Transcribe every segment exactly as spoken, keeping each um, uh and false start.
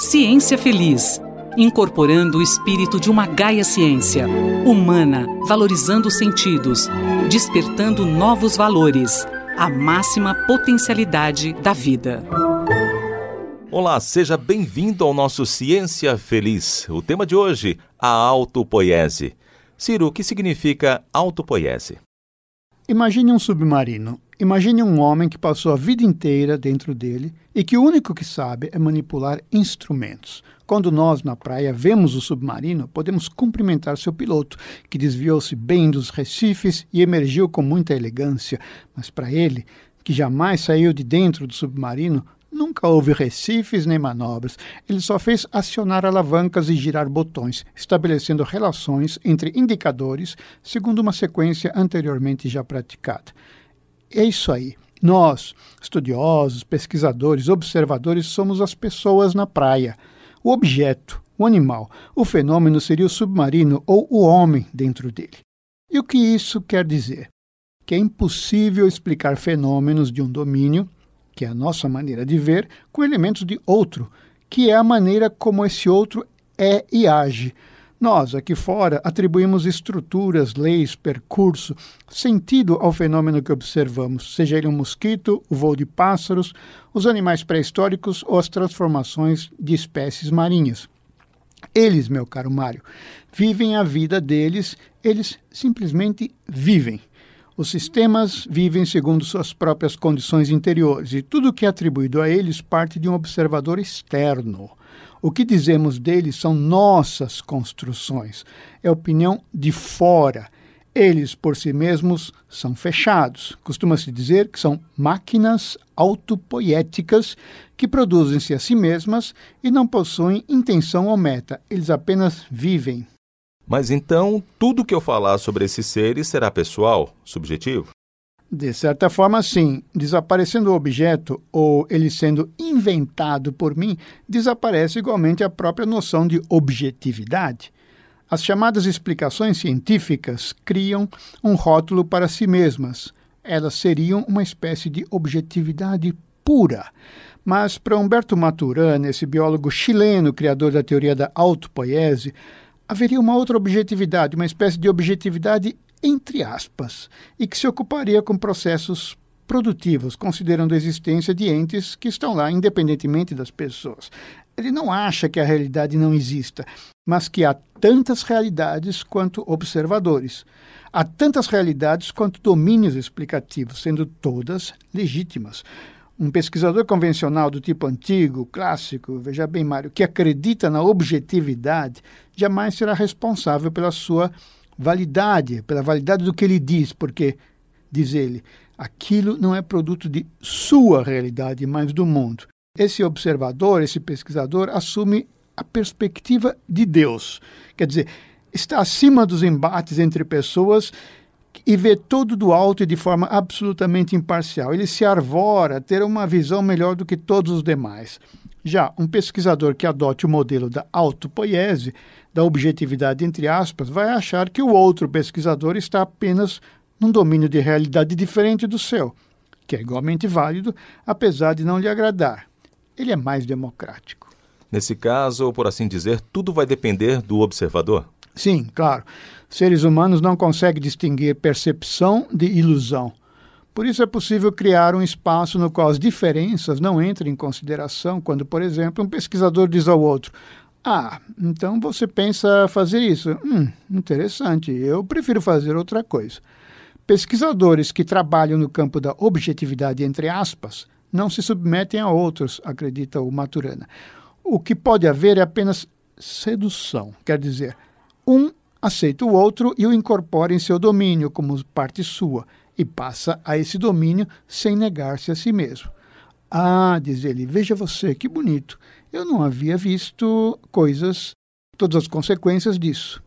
Ciência Feliz, incorporando o espírito de uma Gaia Ciência, humana, valorizando os sentidos, despertando novos valores, a máxima potencialidade da vida. Olá, seja bem-vindo ao nosso Ciência Feliz. O tema de hoje, a autopoiese. Ciro, o que significa autopoiese? Imagine um submarino. Imagine um homem que passou a vida inteira dentro dele e que o único que sabe é manipular instrumentos. Quando nós, na praia, vemos o submarino, podemos cumprimentar seu piloto, que desviou-se bem dos recifes e emergiu com muita elegância. Mas para ele, que jamais saiu de dentro do submarino, nunca houve recifes nem manobras. Ele só fez acionar alavancas e girar botões, estabelecendo relações entre indicadores, segundo uma sequência anteriormente já praticada. É isso aí. Nós, estudiosos, pesquisadores, observadores, somos as pessoas na praia. O objeto, o animal, o fenômeno seria o submarino ou o homem dentro dele. E o que isso quer dizer? Que é impossível explicar fenômenos de um domínio, que é a nossa maneira de ver, com elementos de outro, que é a maneira como esse outro é e age. Nós, aqui fora, atribuímos estruturas, leis, percurso, sentido ao fenômeno que observamos, seja ele um mosquito, o voo de pássaros, os animais pré-históricos ou as transformações de espécies marinhas. Eles, meu caro Mário, vivem a vida deles, eles simplesmente vivem. Os sistemas vivem segundo suas próprias condições interiores e tudo que é atribuído a eles parte de um observador externo. O que dizemos deles são nossas construções, é a opinião de fora. Eles, por si mesmos, são fechados. Costuma-se dizer que são máquinas autopoéticas que produzem-se a si mesmas e não possuem intenção ou meta. Eles apenas vivem. Mas então, tudo que eu falar sobre esses seres será pessoal, subjetivo? De certa forma, sim. Desaparecendo o objeto, ou ele sendo inventado por mim, desaparece igualmente a própria noção de objetividade. As chamadas explicações científicas criam um rótulo para si mesmas. Elas seriam uma espécie de objetividade pura. Mas para Humberto Maturana, esse biólogo chileno, criador da teoria da autopoiese, haveria uma outra objetividade, uma espécie de objetividade entre aspas, e que se ocuparia com processos produtivos, considerando a existência de entes que estão lá independentemente das pessoas. Ele não acha que a realidade não exista, mas que há tantas realidades quanto observadores. Há tantas realidades quanto domínios explicativos, sendo todas legítimas. Um pesquisador convencional do tipo antigo, clássico, veja bem, Mário, que acredita na objetividade, jamais será responsável pela sua validade, pela validade do que ele diz, porque, diz ele, aquilo não é produto de sua realidade, mas do mundo. Esse observador, esse pesquisador, assume a perspectiva de Deus. Quer dizer, está acima dos embates entre pessoas e vê tudo do alto e de forma absolutamente imparcial. Ele se arvora a ter uma visão melhor do que todos os demais. Já um pesquisador que adote o modelo da autopoiese, da objetividade entre aspas, vai achar que o outro pesquisador está apenas num domínio de realidade diferente do seu, que é igualmente válido, apesar de não lhe agradar. Ele é mais democrático. Nesse caso, por assim dizer, tudo vai depender do observador? Sim, claro. Seres humanos não conseguem distinguir percepção de ilusão. Por isso é possível criar um espaço no qual as diferenças não entrem em consideração quando, por exemplo, um pesquisador diz ao outro: ah, então você pensa fazer isso? Hum, interessante, eu prefiro fazer outra coisa. Pesquisadores que trabalham no campo da objetividade, entre aspas, não se submetem a outros, acredita o Maturana. O que pode haver é apenas sedução, quer dizer, um aceita o outro e o incorpora em seu domínio como parte sua, e passa a esse domínio sem negar-se a si mesmo. Ah, diz ele, veja você, que bonito. Eu não havia visto coisas, todas as consequências disso.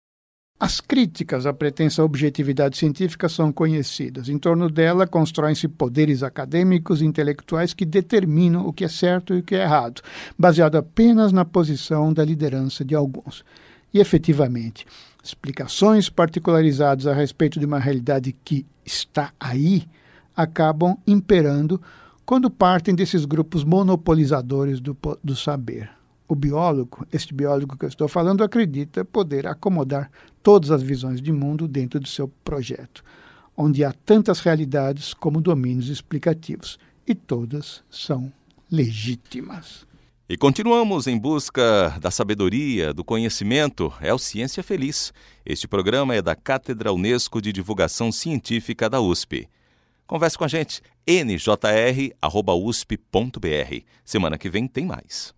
As críticas à pretensa objetividade científica são conhecidas. Em torno dela constroem-se poderes acadêmicos e intelectuais que determinam o que é certo e o que é errado, baseado apenas na posição da liderança de alguns. E, efetivamente, explicações particularizadas a respeito de uma realidade que está aí acabam imperando quando partem desses grupos monopolizadores do, do saber. O biólogo, este biólogo que eu estou falando, acredita poder acomodar todas as visões de mundo dentro do seu projeto, onde há tantas realidades como domínios explicativos, e todas são legítimas. E continuamos em busca da sabedoria, do conhecimento. É o Ciência Feliz. Este programa é da Cátedra Unesco de Divulgação Científica da U S P. Converse com a gente, n j r arroba u s p ponto b r. Semana que vem tem mais.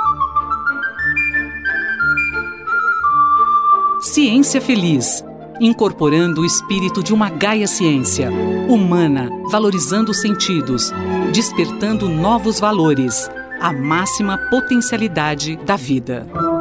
Ciência Feliz, incorporando o espírito de uma Gaia Ciência, humana, valorizando os sentidos, despertando novos valores, a máxima potencialidade da vida.